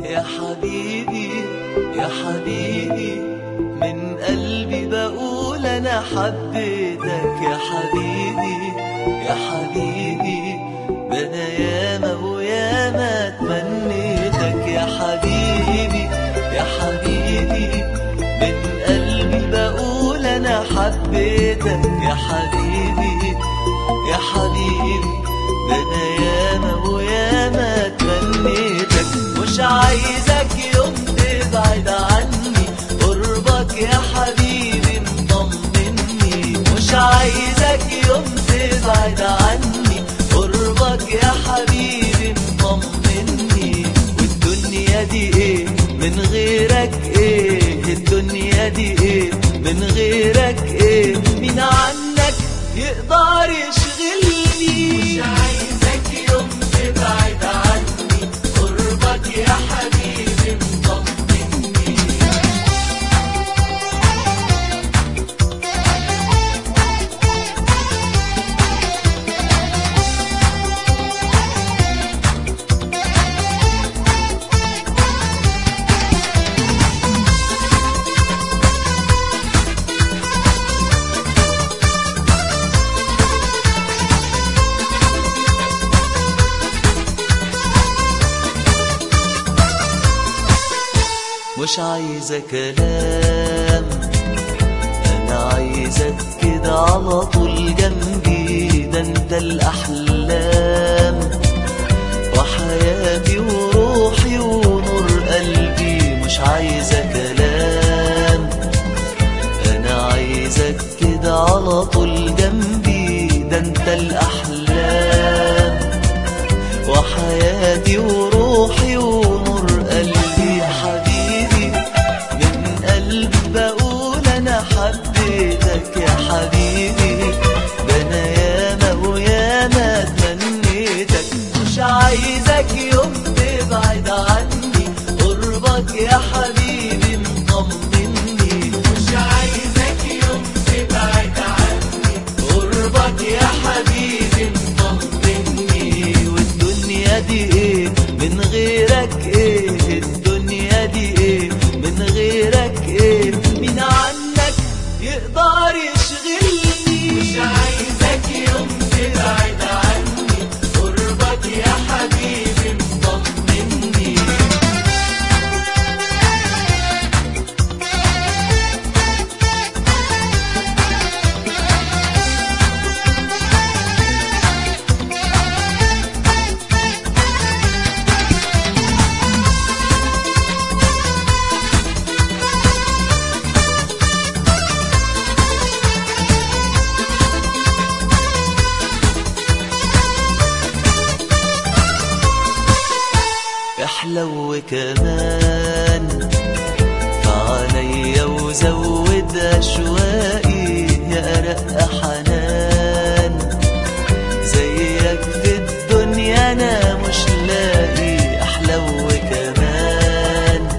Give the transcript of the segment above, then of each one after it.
يا حبيبي يا حبيبي، من قلبي بقول أنا حبيتك يا حبيبي يا حبيبي، ده أنا ياما وياما تمنيتك يا حبيبي يا حبيبي، من قلبي بقول أنا حبيتك يا حبيبي يا حبيبي، ده أنا ياما وياما تمنيتك. مش عايزك يوم تبعد عني، قربك يا حبيبي مطمني. مش عايزك يوم تبعد عني، قربك يا حبيبي مطمني. والدنيا دي ايه من غيرك، ايه الدنيا دي ايه من غيرك، ايه مين عنك يقدر يشغلني. مش عايزك يوم تبعد عني، قربك يا حبيبي مطمني. مش عايزة كلام، أنا عايزك كده على طول جنبي، ده انت الأحلام وحياتي وروحي ونور قلبي. مش عايزة كلام، أنا عايزك كده على طول جنبي، ده انت الأحلام وحياتي وروحي ونور قلبي. يا حبيبي من قلبي بقول أنا حبيتك يا حبيبي، ده أنا ياما وياما تمنيتك. مش عايزك يوم تبعد عني، قربك يا حبيبي مطمني. مش عايزك يوم تبعد عني، قربك يا حبيبي مطمني. والدنيا دي ايه من غيرك، ايه الدنيا دي ايه من غيرك، ايه مين عنك يقدر يشغلني. مش عايزك يوم تبعد عني، قربك يا حبيبي مطمني. احلو كمان فعليا وزود أشواقي، يا أرق حنان زيك في الدنيا أنا مش لاقي. احلو كمان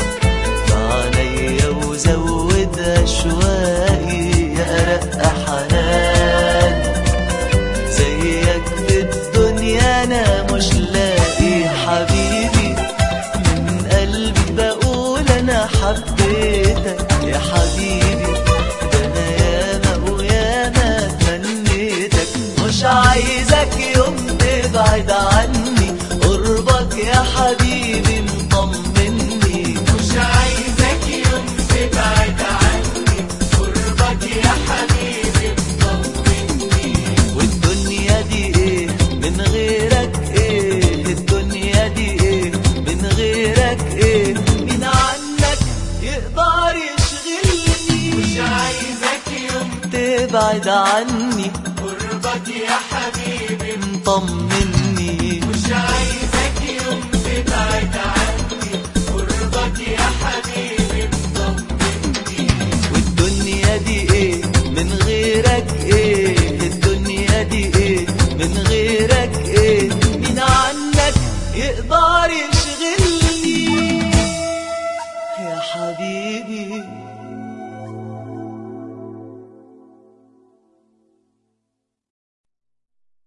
فعليا وزود أشواقي، يا أرق حنان زيك في الدنيا أنا مش لاقي. حبيبي من قلبي بقول أنا حبيتك يا حبيبي، ده أنا ياما وياما تمنيتك. مش عايزك يوم تبعد عني، قربك يا حبيبي مطمني. مش عايزك يوم تبعد عني، قربك يا حبيبي مطمني. والدنيا دي ايه من غيرك، ايه الدنيا دي ايه من غيرك، ايه مين عنك يقدر يشغلني. مش عايزك يوم تبعد عني، قربك يا حبيبي مطمني. مش عايزك يوم تبعد عني، قربك يا حبيبي مطمني. والدنيا دي ايه من غيرك، ايه الدنيا دي ايه من غيرك، ايه مين عنك يقدر يشغلني.